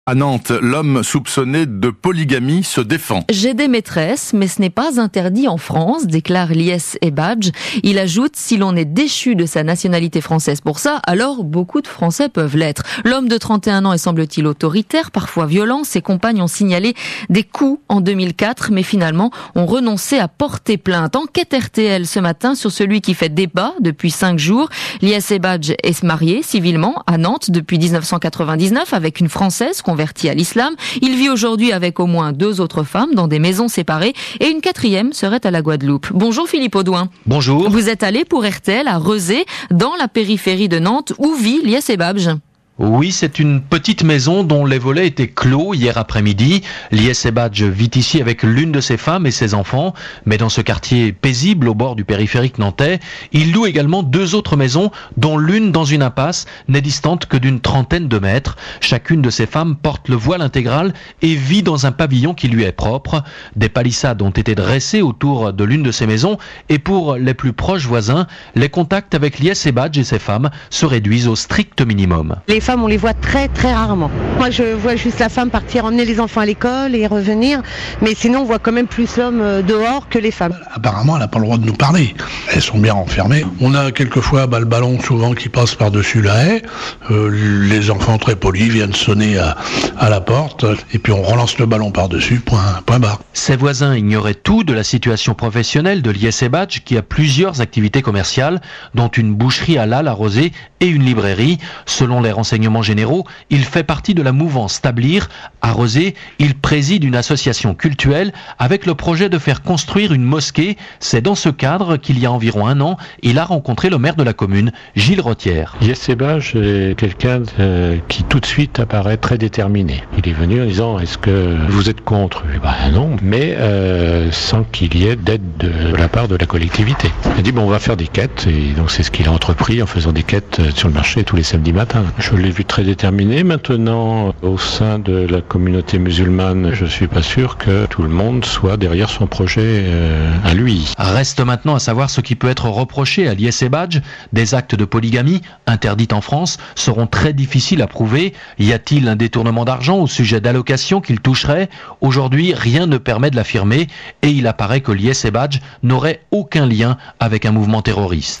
À Nantes, l'homme soupçonné de polygamie se défend. J'ai des maîtresses, mais ce n'est pas interdit en France, déclare Lies Ebadj. Il ajoute, si l'on est déchu de sa nationalité française pour ça, alors beaucoup de Français peuvent l'être. L'homme de 31 ans est semble-t-il autoritaire, parfois violent. Ses compagnes ont signalé des coups en 2004, mais finalement ont renoncé à porter plainte. Enquête RTL ce matin sur celui qui fait débat depuis 5 jours. Lies Ebadj est marié civilement à Nantes depuis 1999 avec une Française converti à l'islam. Il vit aujourd'hui avec au moins 2 autres femmes dans des maisons séparées et une 4e serait à la Guadeloupe. Bonjour Philippe Audouin. Bonjour. Vous êtes allé pour RTL à Rezé, dans la périphérie de Nantes, où vit Lies Ebadj. Oui, c'est une petite maison dont les volets étaient clos hier après-midi. Lies Ebadj vit ici avec l'une de ses femmes et ses enfants, mais dans ce quartier paisible au bord du périphérique nantais, il loue également 2 autres maisons, dont l'une dans une impasse, n'est distante que d'une 30aine de mètres. Chacune de ces femmes porte le voile intégral et vit dans un pavillon qui lui est propre. Des palissades ont été dressées autour de l'une de ces maisons et pour les plus proches voisins, les contacts avec Lies Ebadj et ses femmes se réduisent au strict minimum. Les femmes, on les voit très très rarement. Moi, je vois juste la femme partir emmener les enfants à l'école et revenir, mais sinon on voit quand même plus l'homme dehors que les femmes. Apparemment, elle n'a pas le droit de nous parler. Elles sont bien enfermées. On a quelquefois le ballon souvent qui passe par-dessus la haie. Les enfants très polis viennent sonner à la porte et puis on relance le ballon par-dessus, point barre. Ses voisins ignoraient tout de la situation professionnelle de Lies Ebadj qui a plusieurs activités commerciales, dont une boucherie halal à Rezé et une librairie. Selon les renseignements généraux, il fait partie de la mouvance Tablir. À Rezé, il préside une association cultuelle avec le projet de faire construire une mosquée. C'est dans ce cadre qu'il y a environ 1 an, il a rencontré le maire de la commune, Gilles Rothière. Lies Ebadj est quelqu'un qui tout de suite apparaît très déterminé. Il est venu en disant, est-ce que vous êtes contre ? Non, mais sans qu'il y ait d'aide de la part de la collectivité. Il a dit, on va faire des quêtes, et donc c'est ce qu'il a entrepris en faisant des quêtes sur le marché tous les samedis matins. Je l'ai vu très déterminé. Maintenant, au sein de la communauté musulmane, je suis pas sûr que tout le monde soit derrière son projet à lui. Reste maintenant à savoir ce qui peut être reproché à Lies Ebadj. Des actes de polygamie, interdits en France, seront très difficiles à prouver. Y a-t-il un détournement d'argent au sujet d'allocations qu'il toucherait ? Aujourd'hui, rien ne permet de l'affirmer et il apparaît que Lies Ebadj n'aurait aucun lien avec un mouvement terroriste.